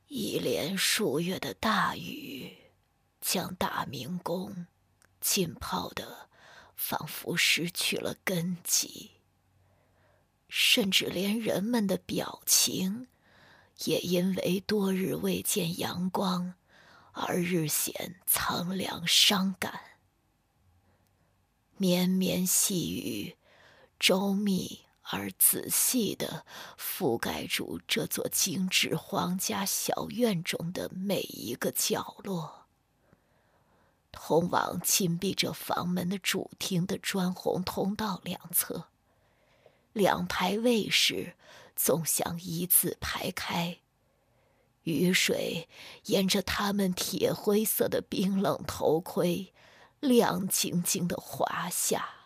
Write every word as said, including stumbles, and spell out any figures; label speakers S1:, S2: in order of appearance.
S1: 一连数月的大雨，将大明宫浸泡得仿佛失去了根基，甚至连人们的表情也因为多日未见阳光而日显苍凉伤感。绵绵细雨，周密而仔细地覆盖住这座精致皇家小院中的每一个角落。通往紧闭着房门的主厅的砖红通道两侧，两排卫士纵向一字排开，雨水沿着他们铁灰色的冰冷头盔亮晶晶地滑下。